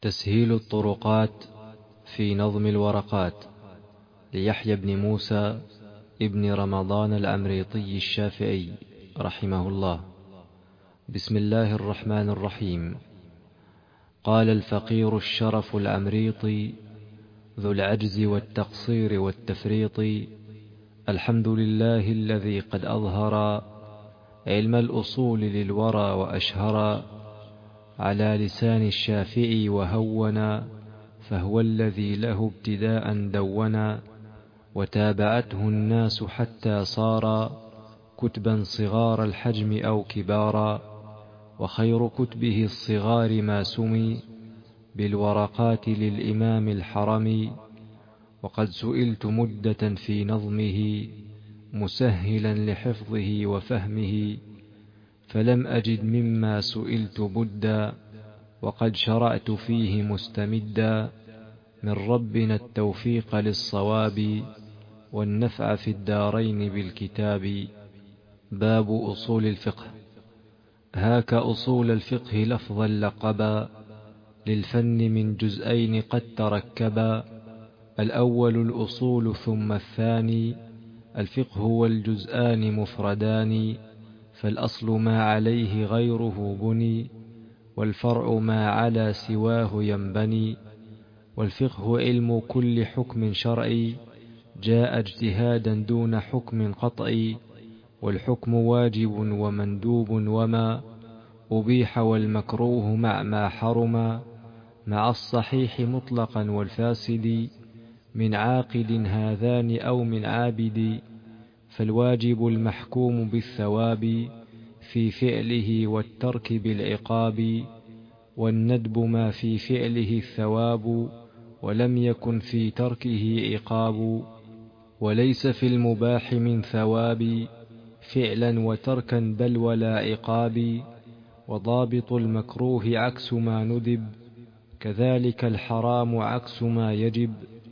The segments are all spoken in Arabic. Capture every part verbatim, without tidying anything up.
تسهيل الطرقات في نظم الورقات ليحيى بن موسى ابن رمضان العمريطي الشافعي رحمه الله. بسم الله الرحمن الرحيم. قال الفقير الشرف العمريطي ذو العجز والتقصير والتفريط: الحمد لله الذي قد أظهر علم الأصول للورى وأشهر على لسان الشافعي وهونا، فهو الذي له ابتداء دونا، وتابعته الناس حتى صار كتبا صغار الحجم أو كبارا، وخير كتبه الصغار ما سمي بالورقات للإمام الحرمي. وقد سئلت مدة في نظمه مسهلا لحفظه وفهمه، فلم أجد مما سئلت بدا، وقد شرعت فيه مستمدا من ربنا التوفيق للصواب والنفع في الدارين بالكتاب. باب أصول الفقه. هاك أصول الفقه لفظا لقبا للفن من جزئين قد تركبا: الأول الأصول ثم الثاني الفقه، والجزآن مفردان، فالأصل ما عليه غيره بني، والفرع ما على سواه ينبني. والفقه علم كل حكم شرعي جاء اجتهادا دون حكم قطعي، والحكم واجب ومندوب وما أبيح، والمكروه مع ما حرما، مع الصحيح مطلقا والفاسد من عاقد هذان أو من عابد. فالواجب المحكوم بالثواب في فعله والترك بالعقاب، والندب ما في فعله الثواب ولم يكن في تركه عقاب. وليس في المباح من ثواب فعلا وتركا بل ولا عقاب. وضابط المكروه عكس ما ندب، كذلك الحرام عكس ما يجب.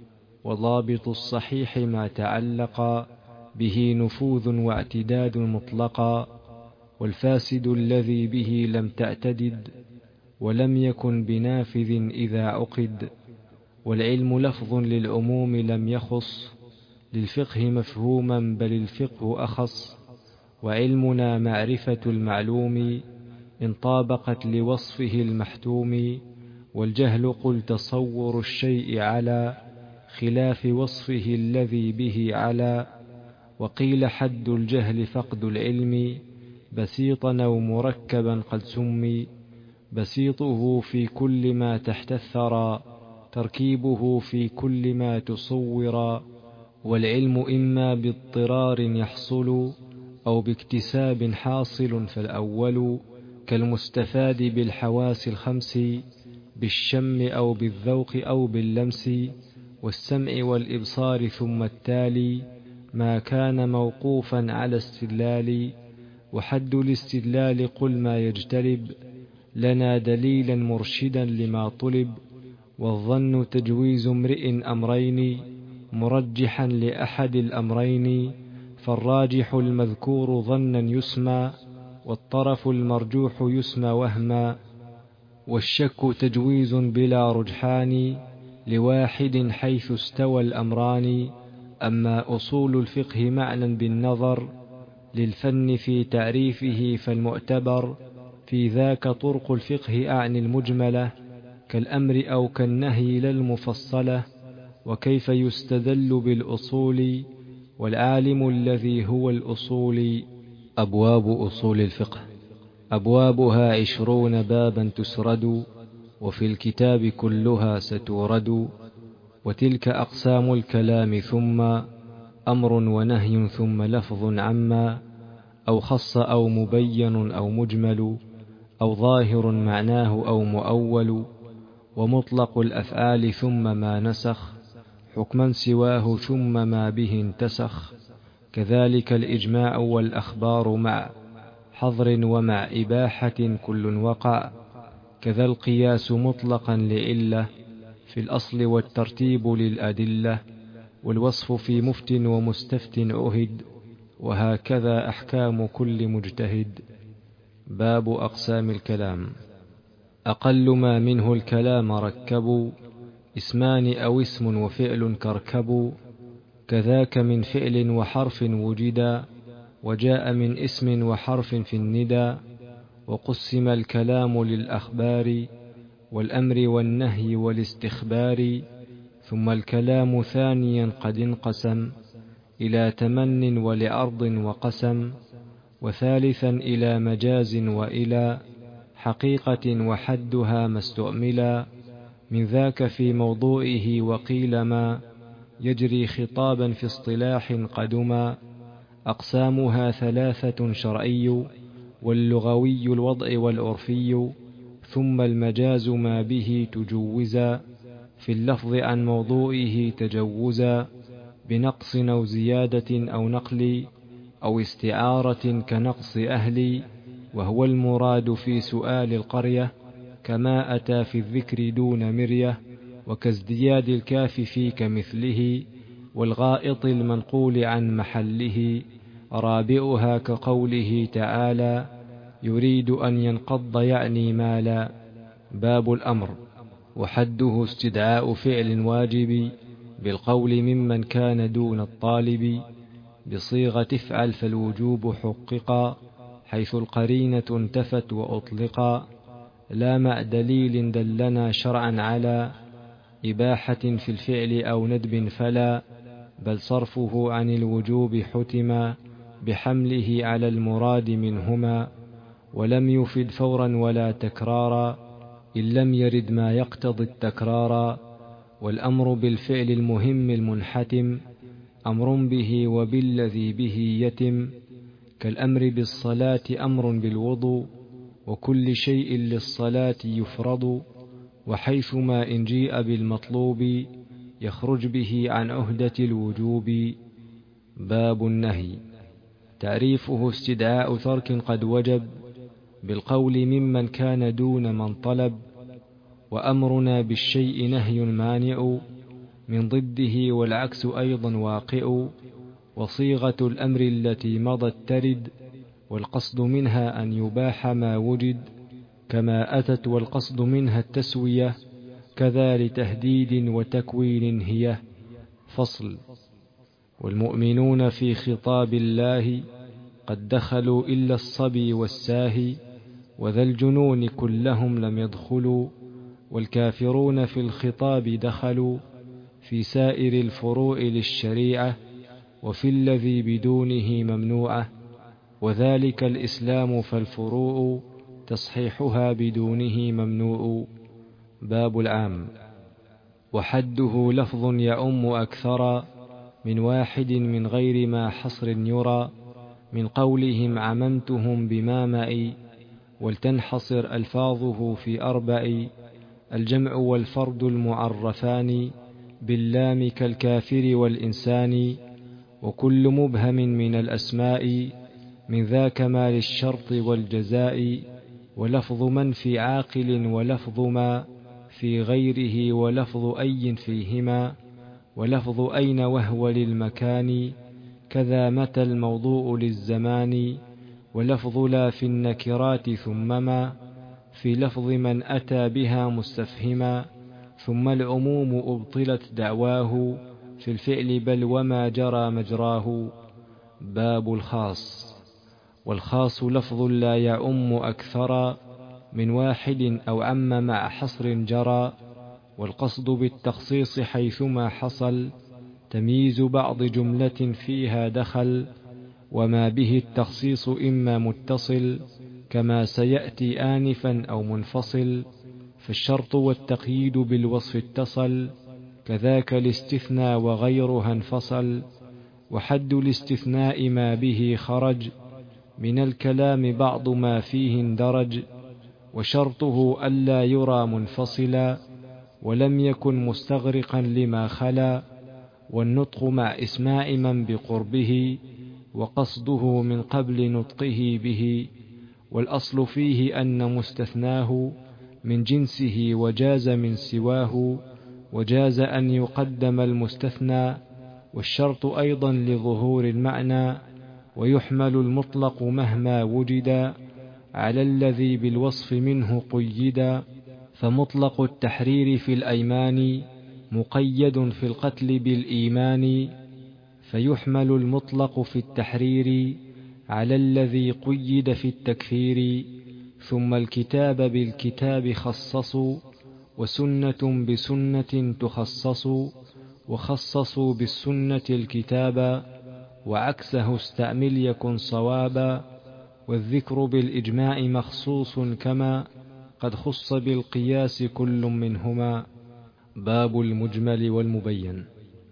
وضابط الصحيح ما تعلق به نفوذ واعتداد مطلقا، والفاسد الذي به لم تعتدد ولم يكن بنافذ إذا عقد. والعلم لفظ للعموم لم يخص للفقه مفهوما بل الفقه أخص. وعلمنا معرفة المعلوم إن طابقت لوصفه المحتوم، والجهل قل تصور الشيء على خلاف وصفه الذي به على. وقيل حد الجهل فقد العلم بسيطا أو مركبا قد سمي، بسيطه في كل ما تحت الثرى، تركيبه في كل ما تصورا. والعلم إما باضطرار يحصل أو باكتساب حاصل، فالأول كالمستفاد بالحواس الخمس، بالشم أو بالذوق أو باللمس والسمع والإبصار. ثم التالي ما كان موقوفا على استدلال، وحد الاستدلال قل ما يجتلب لنا دليلا مرشدا لما طلب. والظن تجويز امرئ أمرين مرجحا لأحد الأمرين، فالراجح المذكور ظنا يسمى، والطرف المرجوح يسمى وهما. والشك تجويز بلا رجحان لواحد حيث استوى الأمران. أما أصول الفقه معنى بالنظر للفن في تعريفه، فالمعتبر في ذاك طرق الفقه أعني المجملة، كالأمر أو كالنهي لا المفصلة. وكيف يستدل بالأصول والعالم الذي هو الأصول. أبواب أصول الفقه. أبوابها عشرون بابا تسرد، وفي الكتاب كلها ستورد. وتلك أقسام الكلام ثم أمر ونهي ثم لفظ عما، أو خص أو مبين أو مجمل، أو ظاهر معناه أو مؤول. ومطلق الأفعال ثم ما نسخ حكما سواه ثم ما به انتسخ. كذلك الإجماع والأخبار مع حظر ومع إباحة كل وقع. كذا القياس مطلقا لعلة في الأصل، والترتيب للأدلة، والوصف في مفت ومستفت أهد. وهكذا أحكام كل مجتهد. باب أقسام الكلام. أقل ما منه الكلام ركبوا، اسمان أو اسم وفعل كركبوا، كذاك من فعل وحرف وجدا، وجاء من اسم وحرف في الندى. وقسم الكلام للأخبار والأمر والنهي والاستخبار، ثم الكلام ثانيا قد انقسم إلى تمن ولعرض وقسم، وثالثا إلى مجاز وإلى حقيقة وحدها ما استؤملا، من ذاك في موضوعه وقيل ما يجري خطابا في اصطلاح قدما. أقسامها ثلاثة: شرعي واللغوي الوضع والعرفي، ثم المجاز ما به تجوزا في اللفظ عن موضوعه تجوزا، بنقص أو زيادة أو نقل أو استعارة كنقص أهل، وهو المراد في سؤال القرية كما أتى في الذكر دون مرية، وكازدياد الكاف في كمثله، والغائط المنقول عن محله. رابعها كقوله تعالى يريد أن ينقض يعني مالا. باب الأمر، وحده استدعاء فعل واجب بالقول ممن كان دون الطالب، بصيغة افعل فالوجوب حققا، حيث القرينة انتفت وأطلقا، لا مع دليل دلنا شرعا على إباحة في الفعل أو ندب فلا، بل صرفه عن الوجوب حتما بحمله على المراد منهما، ولم يفد فورا ولا تكرارا إن لم يرد ما يقتضي التكرارا. والأمر بالفعل المهم المنحتم أمر به وبالذي به يتم، كالأمر بالصلاة أمر بالوضوء، وكل شيء للصلاة يفرض، وحيثما إن جيء بالمطلوب يخرج به عن عهدة الوجوب. باب النهي، تعريفه استدعاء ترك قد وجب بالقول ممن كان دون من طلب، وأمرنا بالشيء نهي مانع من ضده والعكس أيضا واقع، وصيغة الأمر التي مضت ترد، والقصد منها أن يباح ما وجد كما أتت، والقصد منها التسوية كذا لتهديد وتكوين هي. فصل. والمؤمنون في خطاب الله قد دخلوا إلا الصبي والساهي، وذا الجنون كلهم لم يدخلوا، والكافرون في الخطاب دخلوا في سائر الفروع للشريعة، وفي الذي بدونه ممنوعة، وذلك الإسلام فالفروع تصحيحها بدونه ممنوع. باب العام، وحده لفظ يعم أكثر من واحد من غير ما حصر يرى، من قولهم عممتهم بما معي، ولتنحصر ألفاظه في أربع: الجمع والفرد المعرفان باللام كالكافر والإنسان، وكل مبهم من الأسماء من ذاك ما للشرط والجزاء، ولفظ من في عاقل ولفظ ما في غيره، ولفظ أي فيهما، ولفظ أين وهو للمكان، كذا متى الموضوع للزمان، ولفظ لا في النكرات ثم ما في لفظ من أتى بها مستفهما، ثم العموم أبطلت دعواه في الفعل بل وما جرى مجراه. باب الخاص، والخاص لفظ لا يعم أكثر من واحد أو عم مع حصر جرى، والقصد بالتخصيص حيثما حصل تمييز بعض جملة فيها دخل، وما به التخصيص إما متصل كما سيأتي آنفا أو منفصل، فالشرط والتقييد بالوصف اتصل، كذاك الاستثناء وغيرها انفصل، وحد الاستثناء ما به خرج من الكلام بعض ما فيه اندرج، وشرطه ألا يرى منفصلا ولم يكن مستغرقا لما خلا، والنطق مع إسماع من بقربه وقصده من قبل نطقه به، والأصل فيه أن مستثناه من جنسه وجاز من سواه، وجاز أن يقدم المستثنى، والشرط أيضا لظهور المعنى، ويحمل المطلق مهما وجدا، على الذي بالوصف منه قيدا، فمطلق التحرير في الأيمان مقيد في القتل بالإيمان، فيحمل المطلق في التحرير على الذي قيد في التكفير. ثم الكتاب بالكتاب خصصوا، وسنة بسنة تخصص، وخصصوا بالسنة الكتابا، وعكسه استعمل يكن صوابا. والذكر بالإجماع مخصوص كما قد خص بالقياس كل منهما. باب المجمل والمبين.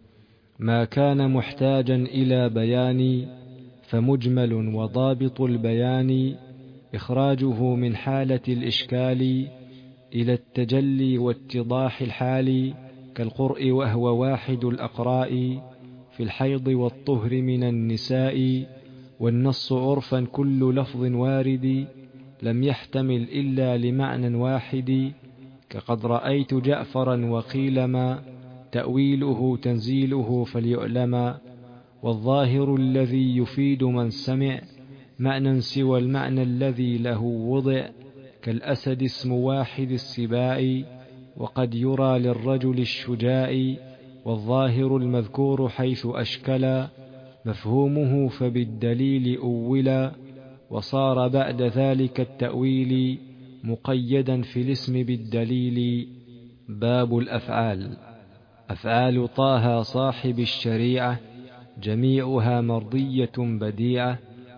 ما كان محتاجا إلى بيان فمجمل، وضابط البيان إخراجه من حالة الإشكال إلى التجلي واتضاح الحال، كالقرء وهو واحد الأقراء في الحيض والطهر من النساء. والنص عرفا كل لفظ وارد لم يحتمل إلا لمعنى واحد، كقد رأيت جعفرا وقيل ما تأويله تنزيله فليعلم. والظاهر الذي يفيد من سمع معنى سوى المعنى الذي له وضع، كالأسد اسم واحد السباع وقد يرى للرجل الشجاع. والظاهر المذكور حيث أشكلا مفهومه فبالدليل أولا، وصار بعد ذلك التأويل مقيدا في الاسم بالدليل. باب الأفعال. أفعال طه صاحب الشريعة جميعها مرضية بديعة،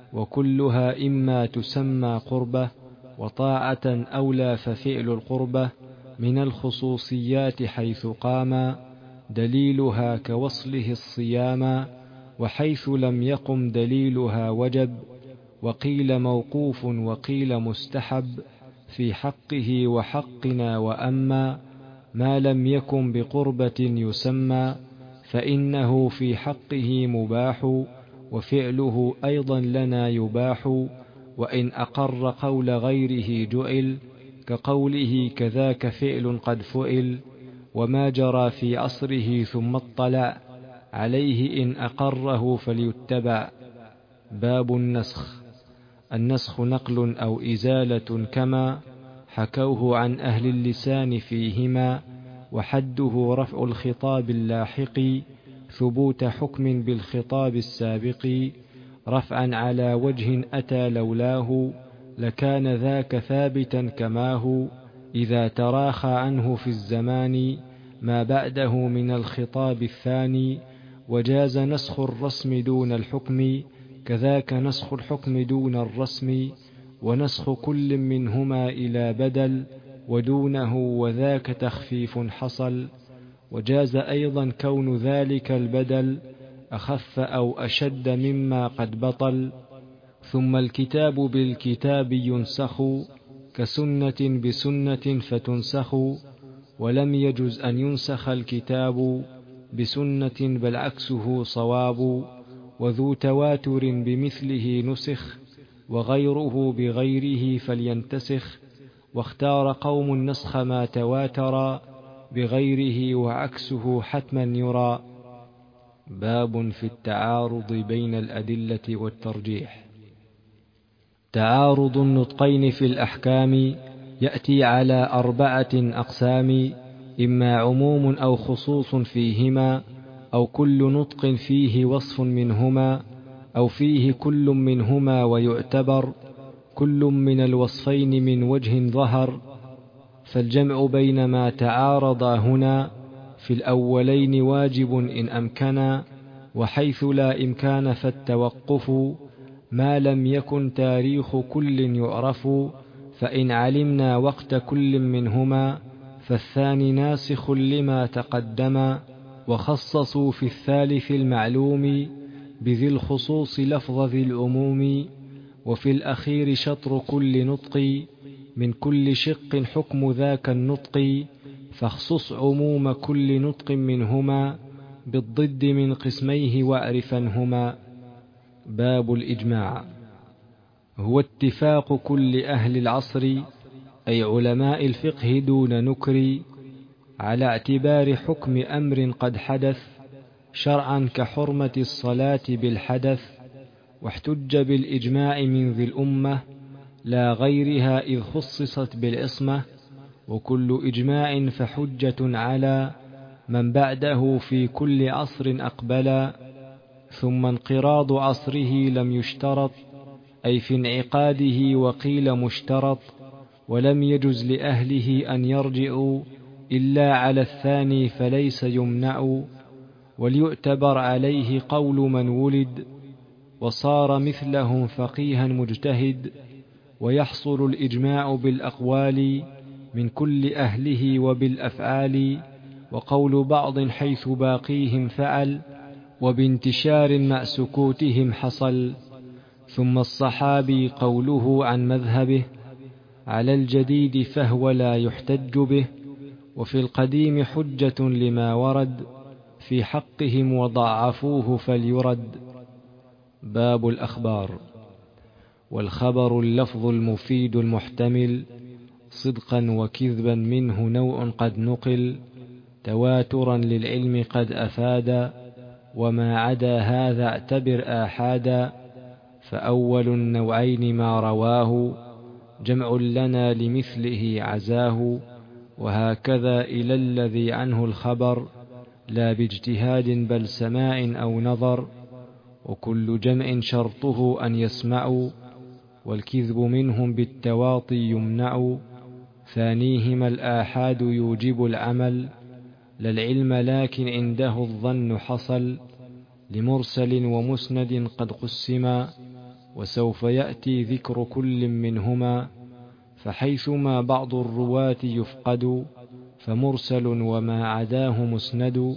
وكلها إما تسمى قربة وطاعة أولى، ففعل القربة من الخصوصيات حيث قام دليلها كوصله الصيام، وحيث لم يقم دليلها وجب. وقيل موقوف وقيل مستحب في حقه وحقنا، وأما ما لم يكن بقربة يسمى فإنه في حقه مباح، وفعله أيضا لنا يباح. وإن أقر قول غيره جعل، كقوله كذاك فعل قد فعل، وما جرى في عصره ثم اطلع عليه إن أقره فليتبع. باب النسخ. النسخ نقل أو إزالة كما حكوه عن أهل اللسان فيهما، وحده رفع الخطاب اللاحق ثبوت حكم بالخطاب السابق، رفعا على وجه أتى لولاه لكان ذاك ثابتا كماه، إذا تراخى عنه في الزمان ما بعده من الخطاب الثاني. وجاز نسخ الرسم دون الحكم، كذاك نسخ الحكم دون الرسم، ونسخ كل منهما إلى بدل ودونه وذاك تخفيف حصل. وجاز أيضا كون ذلك البدل أخف أو أشد مما قد بطل. ثم الكتاب بالكتاب ينسخ كسنة بسنة فتنسخ، ولم يجز أن ينسخ الكتاب بسنة بل عكسه صواب. وذو تواتر بمثله نسخ، وغيره بغيره فلينتسخ. واختار قوم النسخ ما تواتر بغيره وعكسه حتما يرى. باب في التعارض بين الأدلة والترجيح. تعارض النطقين في الأحكام يأتي على أربعة أقسام، إما عموم أو خصوص فيهما، أو كل نطق فيه وصف منهما، أو فيه كل منهما ويعتبر كل من الوصفين من وجه ظهر. فالجمع بين ما تعارضا هنا في الأولين واجب إن أمكنا، وحيث لا إمكان فالتوقف ما لم يكن تاريخ كل يعرف. فإن علمنا وقت كل منهما فالثاني ناسخ لما تقدم. وخصصوا في الثالث المعلوم بذي الخصوص لفظ ذي العموم. وفي الأخير شطر كل نطق من كل شق حكم ذاك النطق، فاخصص عموم كل نطق منهما بالضد من قسميه واعرفنهما. باب الإجماع. هو اتفاق كل أهل العصر أي علماء الفقه دون نكر على اعتبار حكم أمر قد حدث شرعا كحرمة الصلاة بالحدث. واحتج بالإجماع من ذي الأمة لا غيرها إذ خصصت بالعصمة، وكل إجماع فحجة على من بعده في كل عصر أقبلا. ثم انقراض عصره لم يشترط، أي في انعقاده، وقيل مشترط، ولم يجز لأهله أن يرجعوا إلا على الثاني فليس يمنع. وليعتبر عليه قول من ولد وصار مثلهم فقيها مجتهد، ويحصل الإجماع بالأقوال من كل أهله وبالأفعال، وقول بعض حيث باقيهم فعل، وبانتشار مع سكوتهم حصل. ثم الصحابي قوله عن مذهبه على الجديد فهو لا يحتج به، وفي القديم حجة لما ورد في حقهم وضعفوه فليرد. باب الأخبار. والخبر اللفظ المفيد المحتمل صدقا وكذبا منه نوع قد نقل، تواترا للعلم قد أفادا، وما عدا هذا اعتبر آحادا. فأول النوعين ما رواه جمع لنا لمثله عزاه، وهكذا إلى الذي عنه الخبر لا باجتهاد بل سماع أو نظر، وكل جمع شرطه أن يسمعوا، والكذب منهم بالتواطي يمنع. ثانيهما الآحاد يوجب العمل لا العلم، لكن عنده الظن حصل، لمرسل ومسند قد قسما، وسوف يأتي ذكر كل منهما. فحيثما بعض الرواة يفقد فمرسل وما عداه مسند،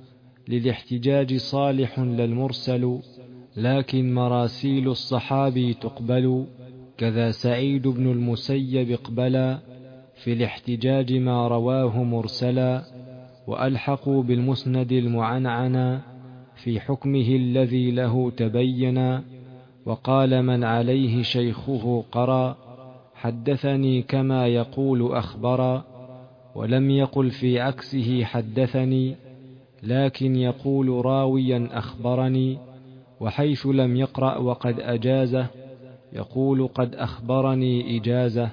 للاحتجاج صالح للمرسل، لكن مراسيل الصحابي تقبل. كذا سعيد بن المسيب اقبلا في الاحتجاج ما رواه مرسلا، وألحقوا بالمسند المعنعنا في حكمه الذي له تبينا. وقال من عليه شيخه قرأ حدثني كما يقول أخبرا، ولم يقل في عكسه حدثني، لكن يقول راويا أخبرني. وحيث لم يقرأ وقد أجازه يقول قد أخبرني إجازة.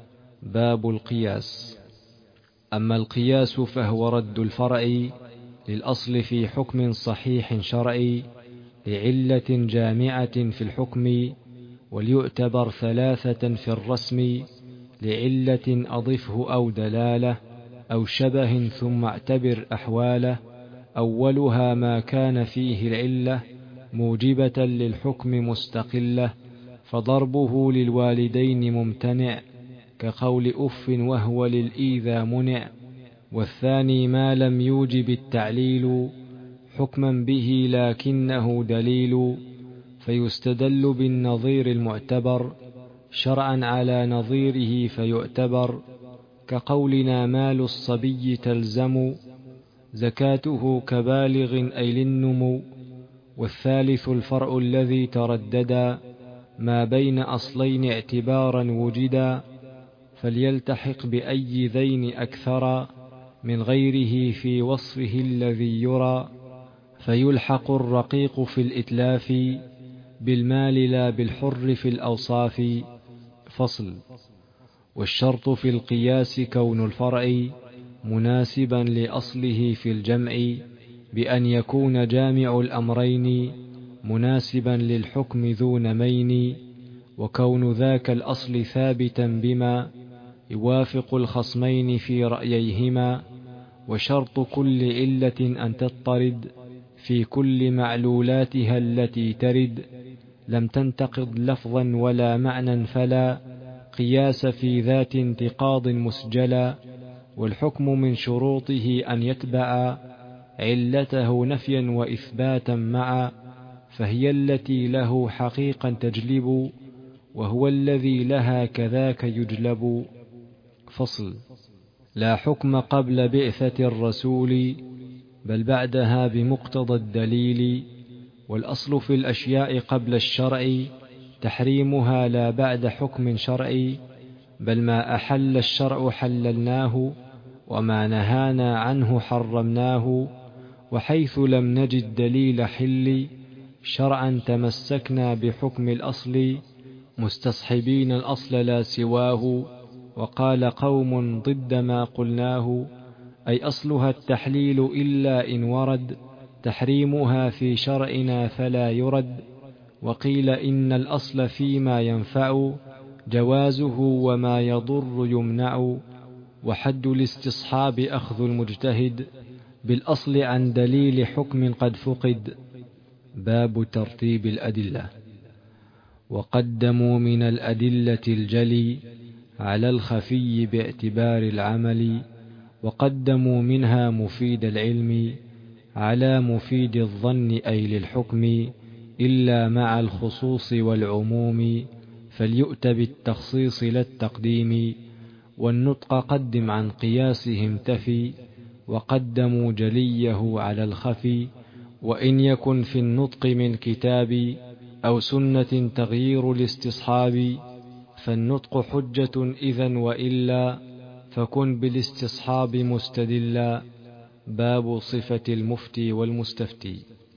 باب القياس. أما القياس فهو رد الفرع للأصل في حكم صحيح شرعي لعلة جامعة في الحكم، وليعتبر ثلاثة في الرسم لعلة أضفه أو دلالة أو شبه، ثم اعتبر أحواله. أولها ما كان فيه العلة موجبة للحكم مستقلة، فضربه للوالدين ممتنع كقول أف وهو للإيذى منع. والثاني ما لم يوجب التعليل حكما به لكنه دليل، فيستدل بالنظير المعتبر شرعا على نظيره فيعتبر، كقولنا مال الصبي تلزم زكاته كبالغ أي للنمو. والثالث الفرع الذي ترددا ما بين أصلين اعتبارا وجدا، فليلتحق بأي ذين أكثر من غيره في وصفه الذي يرى، فيلحق الرقيق في الإتلاف بالمال لا بالحر في الأوصاف. فصل. والشرط في القياس كون الفرع مناسبا لأصله في الجمع، بأن يكون جامع الأمرين مناسبا للحكم ذو نمين، وكون ذاك الأصل ثابتا بما يوافق الخصمين في رأييهما. وشرط كل علة أن تضطرد في كل معلولاتها التي ترد، لم تنتقض لفظا ولا معنى فلا قياس في ذات انتقاض مسجلا. والحكم من شروطه أن يتبع علته نفيا وإثباتا معا، فهي التي له حقيقا تجلب، وهو الذي لها كذاك يجلب. فصل. لا حكم قبل بعثة الرسول بل بعدها بمقتضى الدليل، والأصل في الأشياء قبل الشرع تحريمها لا بعد حكم شرعي، بل ما أحل الشرع حللناه وما نهانا عنه حرمناه. وحيث لم نجد دليل حل شرعا تمسكنا بحكم الأصل، مستصحبين الأصل لا سواه. وقال قوم ضد ما قلناه، أي أصلها التحليل إلا إن ورد تحريمها في شرعنا فلا يرد. وقيل إن الأصل فيما ينفع جوازه وما يضر يمنع. وحد الاستصحاب أخذ المجتهد بالأصل عن دليل حكم قد فقد. باب ترتيب الأدلة. وقدموا من الأدلة الجلي على الخفي باعتبار العمل، وقدموا منها مفيد العلم على مفيد الظن أي للحكم، إلا مع الخصوص والعموم فليؤت بالتخصيص لا التقديم. والنطق قدم عن قياسهم تفي، وقدموا جليه على الخفي. وإن يكن في النطق من كتاب أو سنة تغيير الاستصحاب فالنطق حجة إذن، وإلا فكن بالاستصحاب مستدلا. باب صفة المفتي والمستفتي.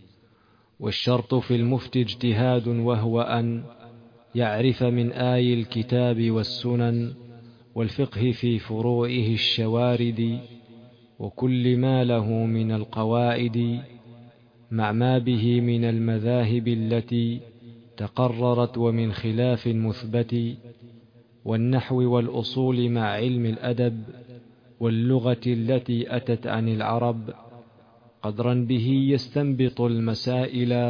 والشرط في المفتي اجتهاد، وهو أن يعرف من آي الكتاب والسنن والفقه في فروعه الشوارد، وكل ما له من القواعد، مع ما به من المذاهب التي تقررت ومن خلاف مثبت، والنحو والأصول مع علم الأدب، واللغة التي أتت عن العرب، قدرا به يستنبط المسائل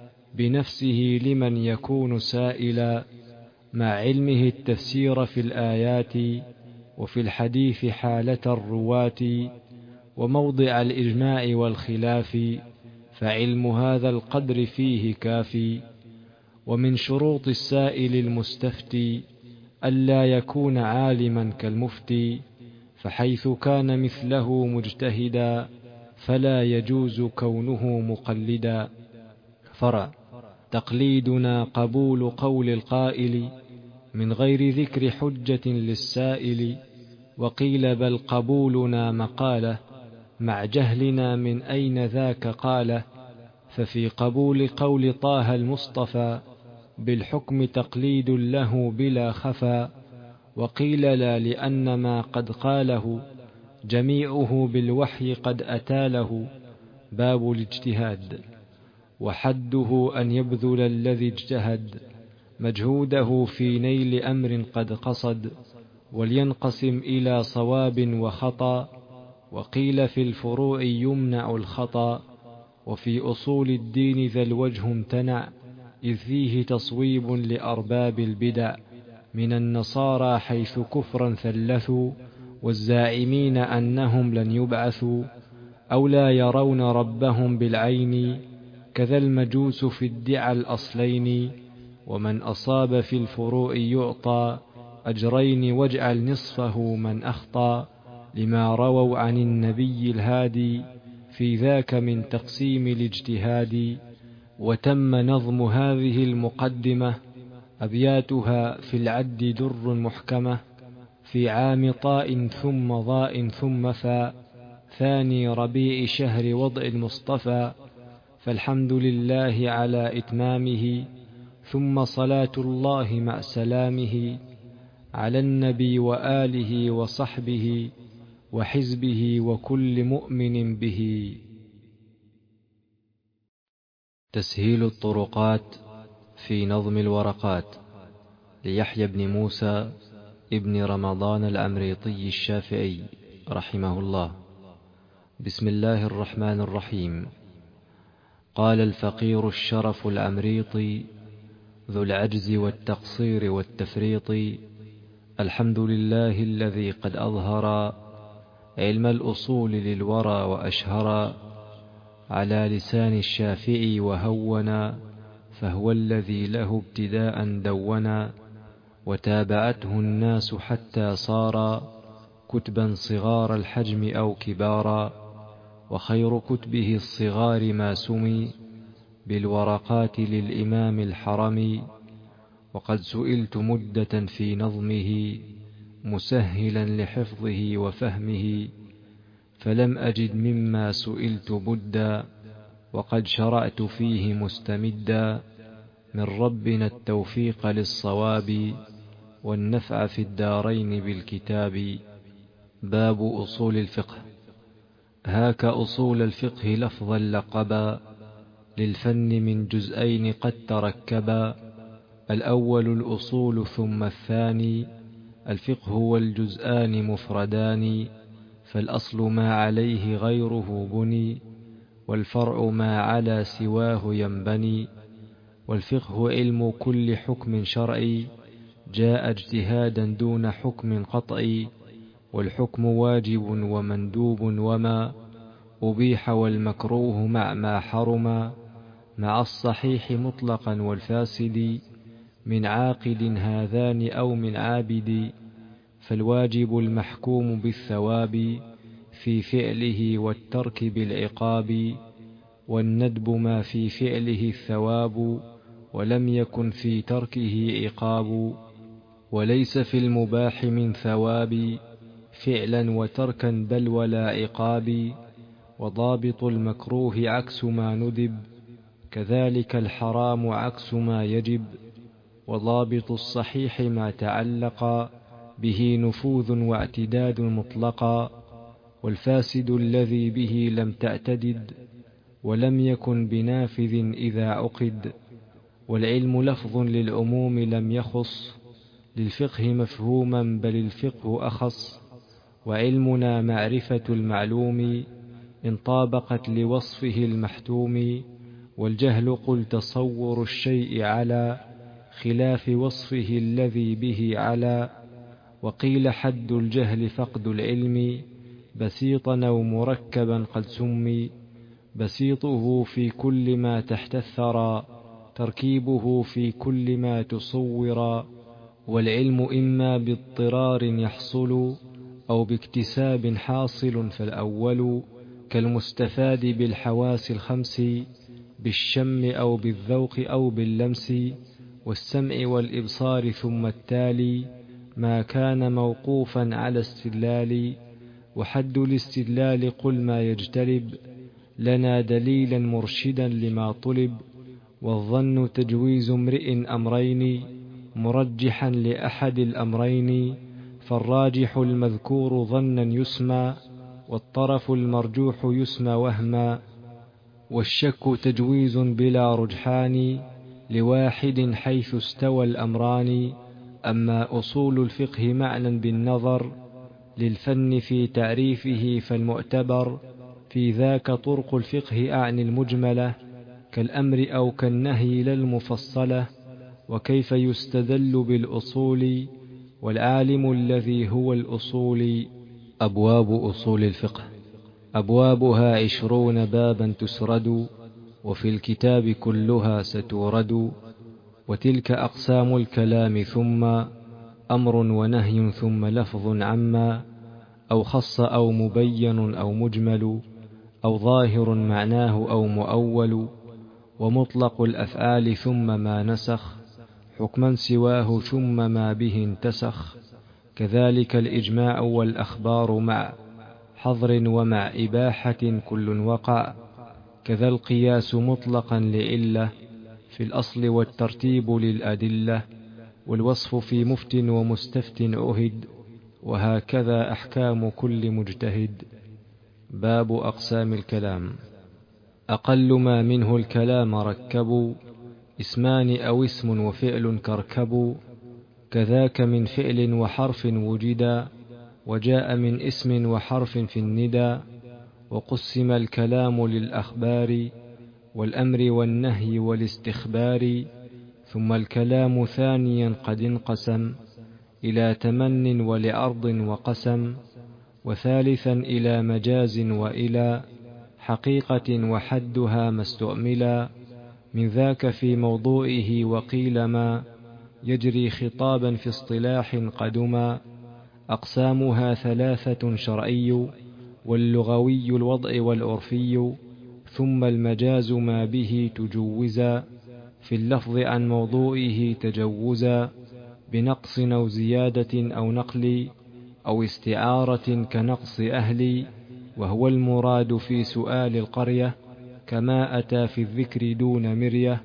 بنفسه لمن يكون سائلا، مع علمه التفسير في الآيات وفي الحديث حالة الرواة، وموضع الإجماع والخلاف، فعلم هذا القدر فيه كافي. ومن شروط السائل المستفتي ألا يكون عالما كالمفتي، فحيث كان مثله مجتهدا فلا يجوز كونه مقلدا. فرع. تقليدنا قبول قول القائل من غير ذكر حجة للسائل. وقيل بل قبولنا مقالة مع جهلنا من أين ذاك قاله. ففي قبول قول طه المصطفى بالحكم تقليد له بلا خفا. وقيل لا، لأن ما قد قاله جميعه بالوحي قد أتاله. باب الاجتهاد. وحده أن يبذل الذي اجتهد مجهوده في نيل أمر قد قصد، ولينقسم إلى صواب وخطأ. وقيل في الفروع يمنع الخطأ، وفي أصول الدين ذا الوجه امتنع، إذ فيه تصويب لأرباب البدع من النصارى حيث كفرا ثلثوا، والزاعمين أنهم لن يبعثوا أو لا يرون ربهم بالعين، كذا المجوس في ادعى الأصلين. ومن أصاب في الفروع يعطى أجرين، واجعل نصفه من أخطأ، لما رووا عن النبي الهادي في ذاك من تقسيم الاجتهاد. وتم نظم هذه المقدمة أبياتها في العد در محكمة، في عام طاء ثم ضاء ثم فاء، ثاني ربيع شهر وضع المصطفى. فالحمد لله على إتمامه، ثم صلاة الله مع سلامه على النبي وآله وصحبه وحزبه وكل مؤمن به. تسهيل الطرقات في نظم الورقات ليحيى بن موسى ابن رمضان العمريطي الشافعي رحمه الله. بسم الله الرحمن الرحيم. قال الفقير الشرف العمريطي ذو العجز والتقصير والتفريط: الحمد لله الذي قد أظهر علم الأصول للورى وأشهر على لسان الشافعي وهونا، فهو الذي له ابتداء دونا، وتابعته الناس حتى صار كتبا صغار الحجم أو كبارا، وخير كتبه الصغار ما سمي بالورقات للإمام الحرمي. وقد سئلت مدة في نظمه مسهلا لحفظه وفهمه، فلم أجد مما سئلت بدا، وقد شرعت فيه مستمدا، من ربنا التوفيق للصواب والنفع في الدارين بالكتاب. باب أصول الفقه. هاك أصول الفقه لفظا لقبا، للفن من جزئين قد تركبا. الأول الأصول ثم الثاني، الفقه والجزآن مفردان. فالأصل ما عليه غيره بني، والفرع ما على سواه ينبني. والفقه علم كل حكم شرعي، جاء اجتهادا دون حكم قطعي. والحكم واجب ومندوب وما أبيح، والمكروه مع ما حرما، مع الصحيح مطلقا والفاسد، من عاقد هذان أو من عابد. فالواجب المحكوم بالثواب في فعله، والترك بالعقاب. والندب ما في فعله الثواب، ولم يكن في تركه عقاب. وليس في المباح من ثواب، فعلا وتركا بل ولا عقاب. وضابط المكروه عكس ما ندب، كذلك الحرام عكس ما يجب. وضابط الصحيح ما تعلق به نفوذ واعتداد مطلقا. والفاسد الذي به لم تعتدد، ولم يكن بنافذ إذا عقد. والعلم لفظ للعموم لم يخص، للفقه مفهوما بل الفقه أخص. وعلمنا معرفة المعلوم، إن طابقت لوصفه المحتوم. والجهل قل تصور الشيء على خلاف وصفه الذي به على. وقيل حد الجهل فقد العلم، بسيطا أو مركبا قد سمي. بسيطه في كل ما تحت الثرى، تركيبه في كل ما تصورا. والعلم إما باضطرار يحصل، أو باكتساب حاصل. فالأول كالمستفاد بالحواس الخمس، بالشم أو بالذوق أو باللمس، والسمع والإبصار. ثم التالي ما كان موقوفا على استدلال. وحد الاستدلال قل ما يجتلب لنا دليلا مرشدا لما طلب. والظن تجويز امرئ أمرين، مرجحا لأحد الأمرين. فالراجح المذكور ظنا يسمى، والطرف المرجوح يسمى وهما. والشك تجويز بلا رجحان، لواحد حيث استوى الأمران. أما أصول الفقه معنى بالنظر، للفن في تعريفه فالمعتبر. في ذاك طرق الفقه أعني المجملة، كالأمر أو كالنهي لا المفصلة. وكيف يستدل بالأصول، والعالم الذي هو الأصول. أبواب أصول الفقه. أبوابها عشرون بابا تسرد، وفي الكتاب كلها ستورد. وتلك أقسام الكلام، ثم أمر ونهي، ثم لفظ عما، أو خص أو مبين أو مجمل، أو ظاهر معناه أو مؤول. ومطلق الأفعال ثم ما نسخ، حكما سواه ثم ما به انتسخ. كذلك الإجماع والأخبار مع حظر ومع إباحة كل وقع. كذا القياس مطلقا لعلة في الأصل، والترتيب للأدلة. والوصف في مفت ومستفت عهد، وهكذا أحكام كل مجتهد. باب أقسام الكلام. أقل ما منه الكلام ركبوا، اسمان أو اسم وفعل كركبوا. كذاك من فعل وحرف وجدا، وجاء من اسم وحرف في الندى. وقسم الكلام للأخبار، والأمر والنهي والاستخبار. ثم الكلام ثانيا قد انقسم، إلى تمن ولعرض وقسم. وثالثا إلى مجاز وإلى حقيقة، وحدها ما استعملا. من ذاك في موضوعه وقيل ما يجري خطابا في اصطلاح قدما. أقسامها ثلاثة: شرعي، واللغوي الوضع والعرفي. ثم المجاز ما به تجوزا، في اللفظ عن موضوعه تجوزا، بنقص أو زيادة أو نقل أو استعارة كنقص أهل. وهو المراد في سؤال القرية، كما أتى في الذكر دون مرية.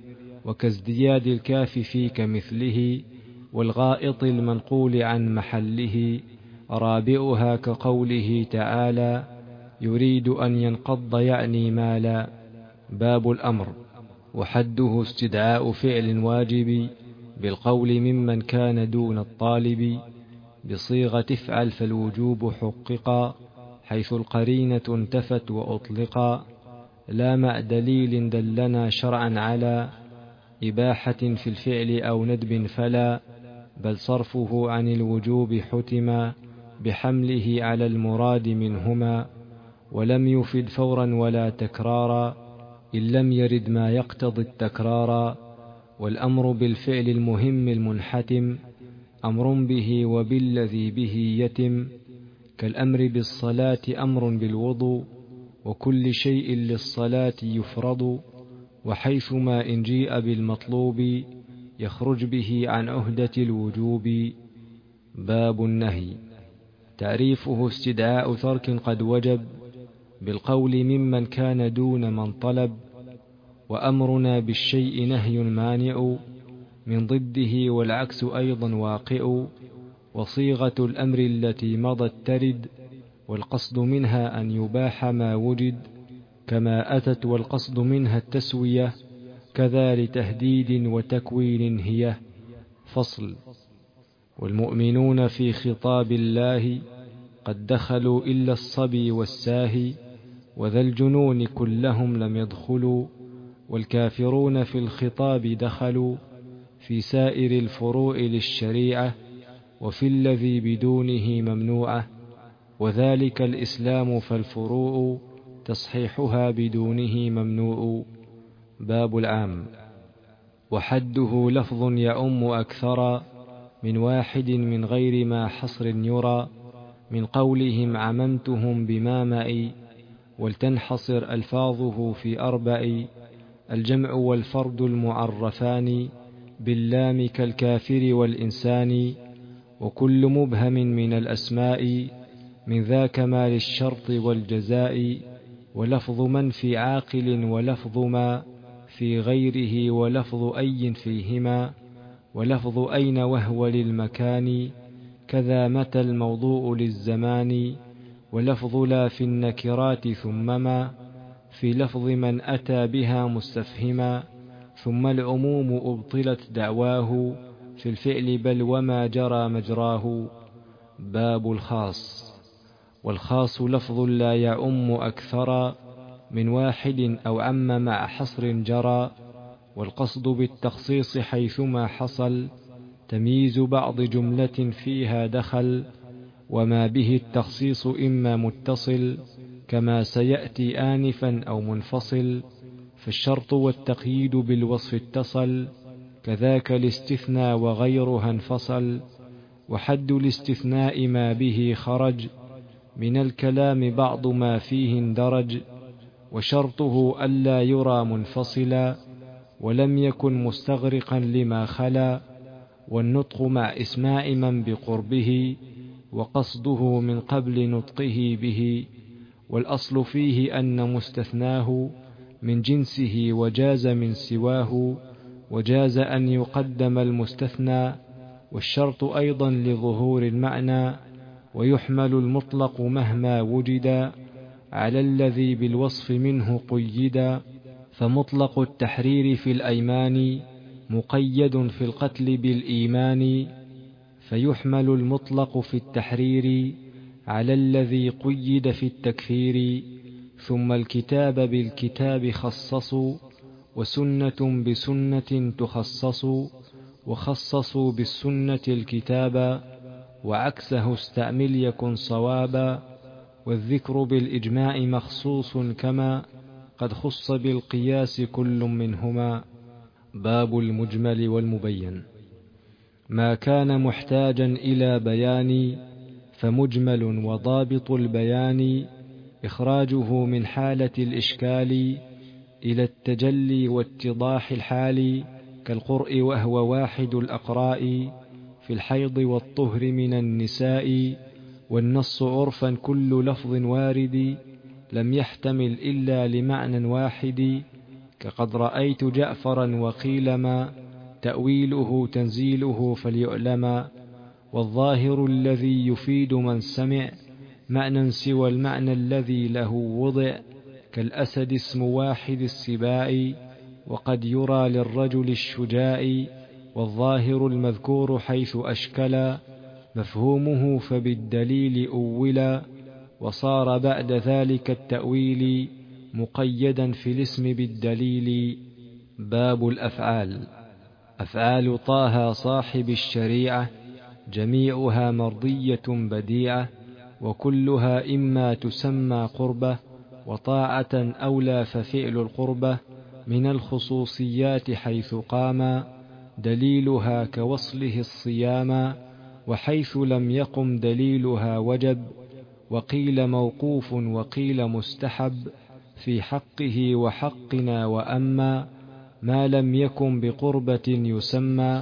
وكازدياد الكاف في كمثله، والغائط المنقول عن محله. رابعها كقوله تعالى: يريد أن ينقض يعني مالا. باب الأمر، وحده استدعاء فعل واجب بالقول ممن كان دون الطالب، بصيغة افعل فالوجوب حققا، حيث القرينة انتفت وأطلقا، لا مع دليل دلنا شرعا على إباحة في الفعل أو ندب فلا، بل صرفه عن الوجوب حتما بحمله على المراد منهما، ولم يفد فورا ولا تكرارا إن لم يرد ما يقتضي التكرارا. والأمر بالفعل المهم المنحتم أمر به وبالذي به يتم، كالأمر بالصلاة أمر بالوضوء، وكل شيء للصلاة يفرض، وحيثما إن جيء بالمطلوب يخرج به عن عهدة الوجوب. باب النهي، تعريفه استدعاء ترك قد وجب بالقول ممن كان دون من طلب، وأمرنا بالشيء نهي مانع من ضده، والعكس أيضا واقع، وصيغة الأمر التي مضت ترد، والقصد منها أن يباح ما وجد كما أتت، والقصد منها التسوية كذا لتهديد وتكوين هي. فصل. والمؤمنون في خطاب الله قد دخلوا إلا الصبي والساهي، وذا الجنون كلهم لم يدخلوا، والكافرون في الخطاب دخلوا في سائر الفروع للشريعة، وفي الذي بدونه ممنوعة، وذلك الإسلام فالفروع تصحيحها بدونه ممنوع. باب العام، وحده لفظ يعم أكثر من واحد من غير ما حصر يرى، من قولهم عممتهم بما معي، ولتنحصر ألفاظه في أربع: الجمع والفرد المعرفان باللام كالكافر والإنسان، وكل مبهم من الأسماء من ذاك ما للشرط والجزاء، ولفظ من في عاقل ولفظ ما في غيره، ولفظ أي فيهما، ولفظ أين وهو للمكان، كذا متى الموضوع للزمان، ولفظ لا في النكرات ثم ما في لفظ من أتى بها مستفهما، ثم العموم أبطلت دعواه في الفعل بل وما جرى مجراه. باب الخاص، والخاص لفظ لا يعم أكثر من واحد أو عم مع حصر جرى، والقصد بالتخصيص حيثما حصل تمييز بعض جملة فيها دخل، وما به التخصيص إما متصل كما سيأتي آنفا أو منفصل، فالشرط والتقييد بالوصف اتصل، كذاك الاستثناء وغيرها انفصل. وحد الاستثناء ما به خرج من الكلام بعض ما فيه اندرج، وشرطه ألا يرى منفصلا ولم يكن مستغرقا لما خلا، والنطق مع إسماع من بقربه وقصده من قبل نطقه به، والأصل فيه أن مستثناه من جنسه وجاز من سواه، وجاز أن يقدم المستثنى، والشرط أيضا لظهور المعنى، ويحمل المطلق مهما وجدا على الذي بالوصف منه قيدا، فمطلق التحرير في الأيمان مقيد في القتل بالإيمان، فيحمل المطلق في التحرير على الذي قيد في التكفير. ثم الكتاب بالكتاب خصصوا، وسنة بسنة تخصص، وخصصوا بالسنة الكتابا، وعكسه استعمل يكن صوابا، والذكر بالإجماع مخصوص كما قد خص بالقياس كل منهما. باب المجمل والمبين، ما كان محتاجا إلى بيان فمجمل، وضابط البيان إخراجه من حالة الإشكال إلى التجلي واتضاح الحال، كالقرء وهو واحد الأقراء في الحيض والطهر من النساء، والنص عرفا كل لفظ وارد لم يحتمل إلا لمعنى واحد، كقد رأيت جعفرا وقيل ما تأويله تنزيله فليعلما. والظاهر الذي يفيد من سمع معنى سوى المعنى الذي له وضع، كالأسد اسم واحد السباع، وقد يرى للرجل الشجاع. والظاهر المذكور حيث أشكلا مفهومه فبالدليل أولا، وصار بعد ذلك التأويل مقيدا في الاسم بالدليل. باب الأفعال. أفعال طه صاحب الشريعة جميعها مرضية بديعة، وكلها إما تسمى قربة وطاعة أولى ففعل القربة من الخصوصيات حيث قام دليلها كوصله الصيام، وحيث لم يقم دليلها وجب. وقيل موقوف وقيل مستحب في حقه وحقنا، وأما ما لم يكن بقربة يسمى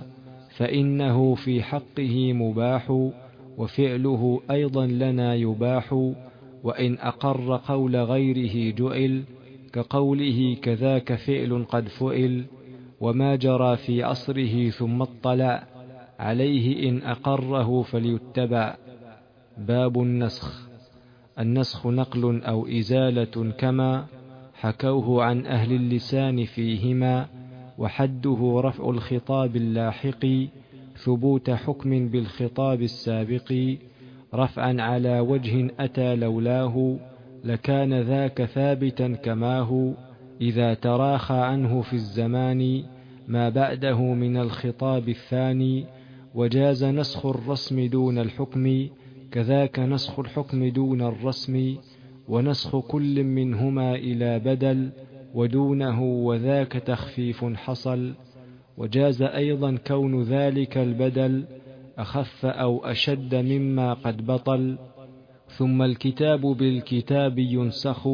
فإنه في حقه مباح، وفعله أيضا لنا يباح. وإن أقر قول غيره جعل كقوله كذاك فعل قد فعل، وما جرى في عصره ثم اطلع عليه إن أقره فليتبع. باب النسخ. النسخ نقل أو إزالة كما حكوه عن أهل اللسان فيهما، وحده رفع الخطاب اللاحق ثبوت حكم بالخطاب السابق، رفعا على وجه أتى لولاه لكان ذاك ثابتا كماه، إذا تراخى عنه في الزمان ما بعده من الخطاب الثاني. وجاز نسخ الرسم دون الحكم كذاك نسخ الحكم دون الرسم، ونسخ كل منهما إلى بدل ودونه وذاك تخفيف حصل. وجاز أيضا كون ذلك البدل أخف أو أشد مما قد بطل. ثم الكتاب بالكتاب ينسخ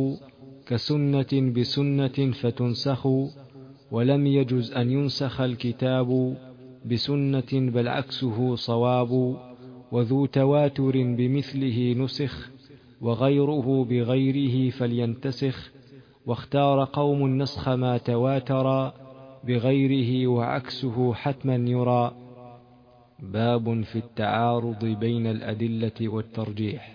كسنة بسنة فتنسخ، ولم يجز أن ينسخ الكتاب بسنة بل عكسه صواب. وذو تواتر بمثله نسخ وغيره بغيره فلينتسخ، واختار قوم النسخ ما تواتر بغيره وعكسه حتما يرى. باب في التعارض بين الأدلة والترجيح.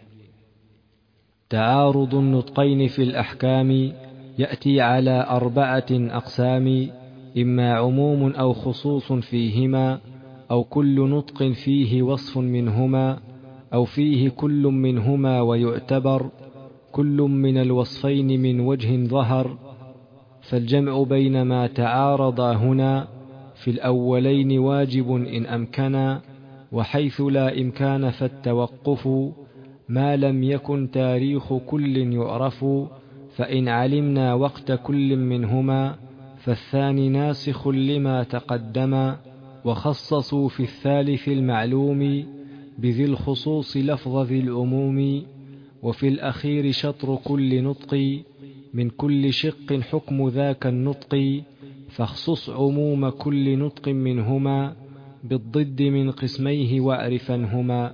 تعارض النطقين في الأحكام يأتي على أربعة أقسام، إما عموم أو خصوص فيهما، أو كل نطق فيه وصف منهما، أو فيه كل منهما ويعتبر كل من الوصفين من وجه ظهر. فالجمع بين ما تعارضا هنا في الأولين واجب إن أمكنا، وحيث لا إمكان فالتوقف ما لم يكن تاريخ كل يعرف. فإن علمنا وقت كل منهما فالثاني ناسخ لما تقدم، وخصصوا في الثالث المعلوم بذي الخصوص لفظ ذي العموم. وفي الأخير شطر كل نطق من كل شق حكم ذاك النطق، فاخصص عموم كل نطق منهما بالضد من قسميه واعرفنهما.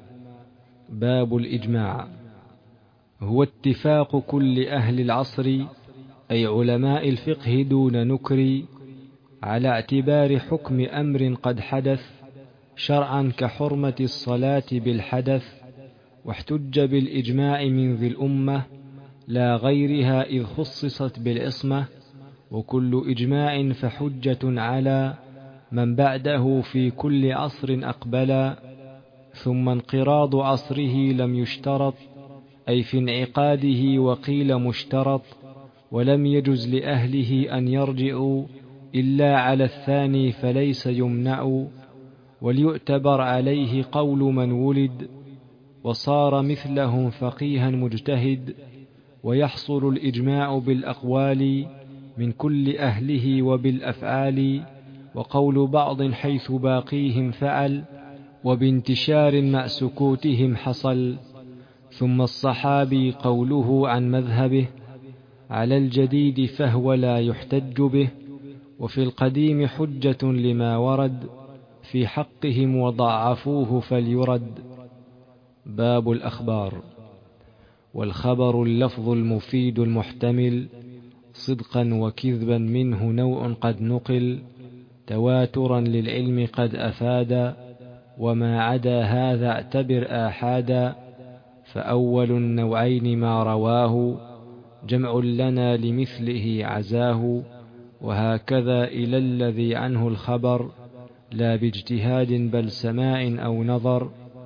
باب الإجماع. هو اتفاق كل أهل العصر أي علماء الفقه دون نكر على اعتبار حكم أمر قد حدث شرعا كحرمة الصلاة بالحدث، واحتج بالإجماع من ذي الأمة لا غيرها إذ خصصت بالعصمة. وكل إجماع فحجة على من بعده في كل عصر أقبلا. ثم انقراض عصره لم يشترط أي في انعقاده، وقيل مشترط ولم يجز لأهله أن يرجعوا إلا على الثاني فليس يمنع. وليعتبر عليه قول من ولد وصار مثلهم فقيها مجتهد، ويحصل الإجماع بالأقوال من كل أهله وبالأفعال، وقول بعض حيث باقيهم فعل وبانتشار مع سكوتهم حصل. ثم الصحابي قوله عن مذهبه على الجديد فهو لا يحتج به، وفي القديم حجة لما ورد في حقهم وضعفوه فليرد. باب الأخبار. والخبر اللفظ المفيد المحتمل صدقا وكذبا منه نوع قد نقل تواترا للعلم قد أفادا وما عدا هذا اعتبر آحادا فأول النوعين ما رواه جمع لنا لمثله عزاه وهكذا إلى الذي عنه الخبر لا باجتهاد بل سماع أو نظر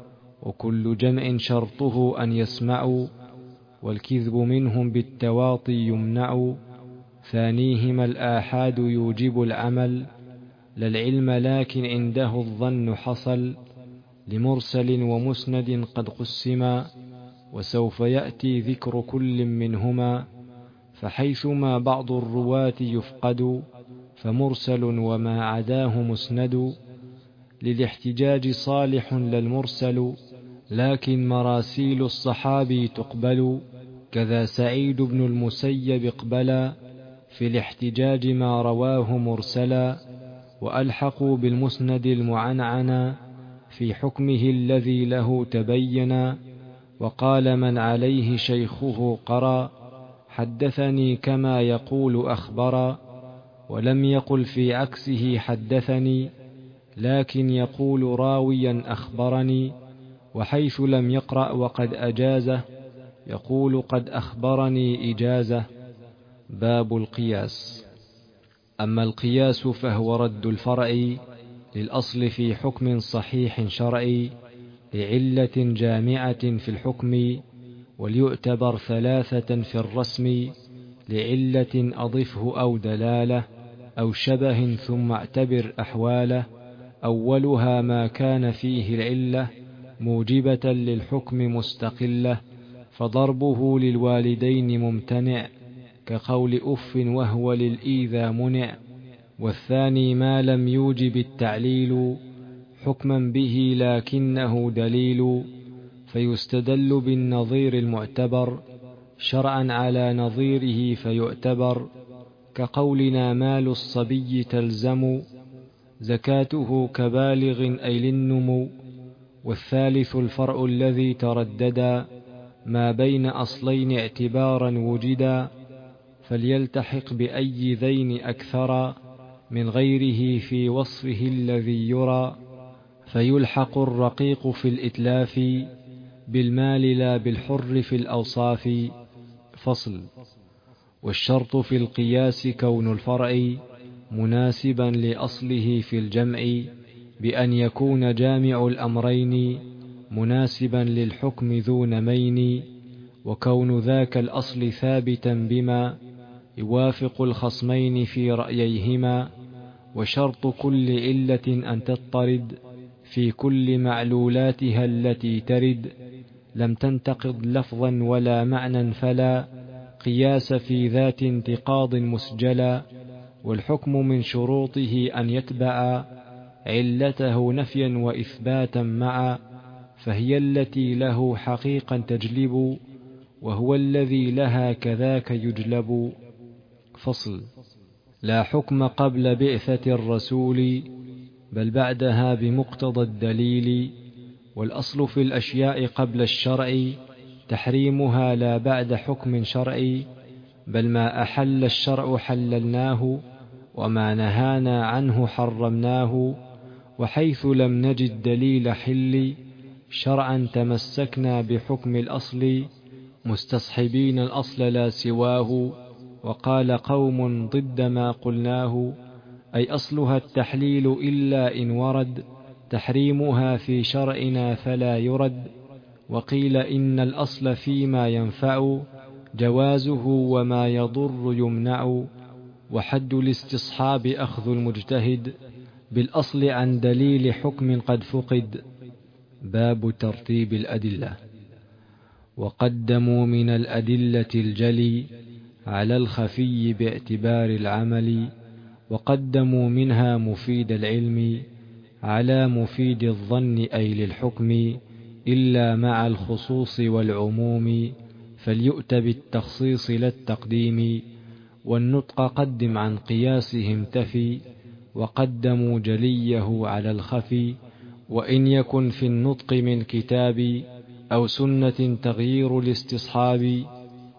وكل جمع شرطه أن يسمعوا والكذب منهم بالتواطي يمنع ثانيهما الآحاد يوجب العمل لا العلم لكن عنده الظن حصل لمرسل ومسند قد قسما وسوف يأتي ذكر كل منهما فحيثما بعض الرواة يفقد فمرسل وما عداه مسند للاحتجاج صالح للمرسل لكن مراسيل الصحابي تقبل كذا سعيد بن المسيب اقبلا في الاحتجاج ما رواه مرسلا وألحقوا بالمسند المعنعنا في حكمه الذي له تبينا وقال من عليه شيخه قرأ حدثني كما يقول أخبرا ولم يقل في عكسه حدثني لكن يقول راويا أخبرني وحيث لم يقرأ وقد أجازه يقول قد أخبرني إجازة. باب القياس. أما القياس فهو رد الفرع للأصل في حكم صحيح شرعي لعلة جامعة في الحكم وليعتبر ثلاثة في الرسم لعلة أضفه أو دلالة أو شبه ثم اعتبر أحواله أولها ما كان فيه العلة موجبة للحكم مستقلة فضربه للوالدين ممتنع كقول أف وهو للإيذى منع والثاني ما لم يوجب التعليل حكما به لكنه دليل فيستدل بالنظير المعتبر شرعا على نظيره فيعتبر كقولنا مال الصبي تلزم زكاته كبالغ أي للنمو والثالث الفرع الذي ترددا ما بين أصلين اعتبارا وجدا فليلتحق بأي ذين أكثر من غيره في وصفه الذي يرى فيلحق الرقيق في الإتلاف بالمال لا بالحر في الأوصاف. فصل. والشرط في القياس كون الفرع مناسبا لأصله في الجمع بأن يكون جامع الأمرين مناسبا للحكم ذو نمين وكون ذاك الأصل ثابتا بما يوافق الخصمين في رأييهما وشرط كل علة أن تضطرد في كل معلولاتها التي ترد لم تنتقض لفظا ولا معنى فلا قياس في ذات انتقاض مسجلا والحكم من شروطه أن يتبع علته نفيا وإثباتا معا فهي التي له حقيقا تجلب وهو الذي لها كذاك يجلب. فصل. لا حكم قبل بعثة الرسول بل بعدها بمقتضى الدليل والأصل في الأشياء قبل الشرع تحريمها لا بعد حكم شرعي بل ما أحل الشرع حللناه وما نهانا عنه حرمناه وحيث لم نجد دليل حل شرعا تمسكنا بحكم الأصل مستصحبين الأصل لا سواه وقال قوم ضد ما قلناه أي أصلها التحليل إلا إن ورد تحريمها في شرعنا فلا يرد وقيل إن الأصل فيما ينفع جوازه وما يضر يمنع وحد الاستصحاب أخذ المجتهد بالأصل عن دليل حكم قد فقد. باب ترتيب الأدلة. وقدموا من الأدلة الجلي على الخفي باعتبار العمل وقدموا منها مفيد العلم على مفيد الظن أي للحكم إلا مع الخصوص والعموم فليؤت بالتخصيص لا التقديم والنطق قدم عن قياسهم تفي وقدموا جليه على الخفي وإن يكن في النطق من كتاب أو سنة تغيير الاستصحاب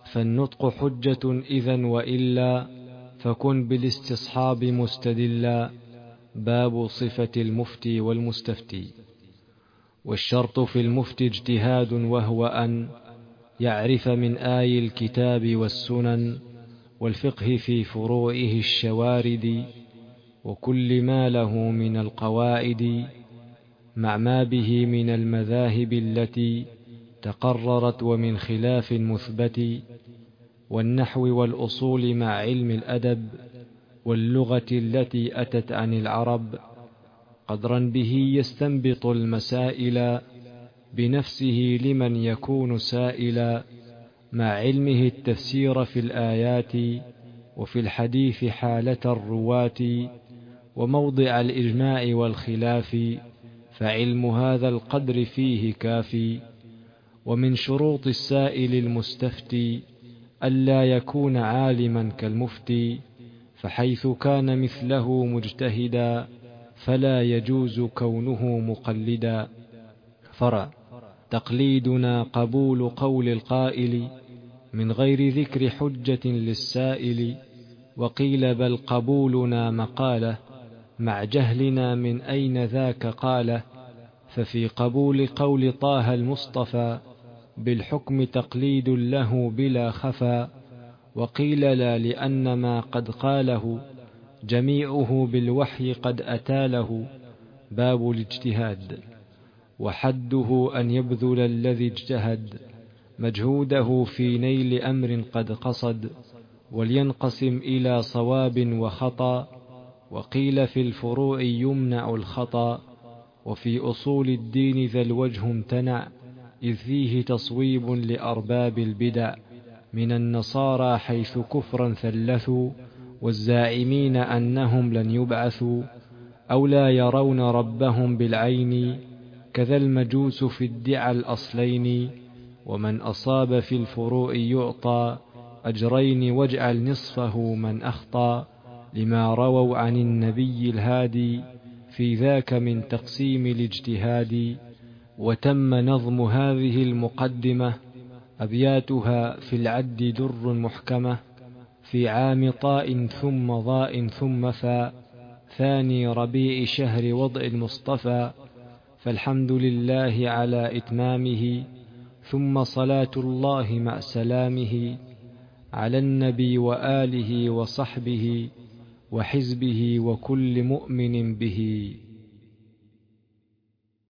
فالنطق حجة إذن، وإلا فكن بالاستصحاب مستدلا. باب صفة المفتي والمستفتي. والشرط في المفتي اجتهاد، وهو أن يعرف من آي الكتاب والسنن والفقه في فروعه الشوارد، وكل ما له من القواعد، مع ما به من المذاهب التي تقررت ومن خلاف مثبت، والنحو والأصول مع علم الأدب، واللغة التي أتت عن العرب، قدرا به يستنبط المسائل بنفسه لمن يكون سائلا، مع علمه التفسير في الآيات وفي الحديث حالة الرواة، وموضع الإجماع والخلاف، فعلم هذا القدر فيه كافي. ومن شروط السائل المستفتي ألا يكون عالما كالمفتي، فحيث كان مثله مجتهدا فلا يجوز كونه مقلدا. فرع. تقليدنا قبول قول القائل من غير ذكر حجة للسائل، وقيل بل قبولنا مقالة مع جهلنا من أين ذاك قاله، ففي قبول قول طه المصطفى بالحكم تقليد له بلا خفا، وقيل لا لأن ما قد قاله جميعه بالوحي قد أتاله. باب الاجتهاد. وحده أن يبذل الذي اجتهد مجهوده في نيل أمر قد قصد، ولينقسم إلى صواب وخطأ، وقيل في الفروع يمنع الخطأ، وفي أصول الدين ذا الوجه امتنع، إذ فيه تصويب لأرباب البدع، من النصارى حيث كفرا ثلثوا، والزاعمين أنهم لن يبعثوا، أو لا يرون ربهم بالعين، كذا المجوس في ادعى الأصلين. ومن أصاب في الفروع يعطى أجرين، واجعل نصفه من أخطأ، لما رووا عن النبي الهادي في ذاك من تقسيم الاجتهاد. وتم نظم هذه المقدمة، أبياتها في العد در محكمة، في عام طاء ثم ضاء ثم فاء، ثاني ربيع شهر وضع المصطفى، فالحمد لله على إتمامه، ثم صلاة الله مع سلامه على النبي وآله وصحبه وحزبه وكل مؤمن به.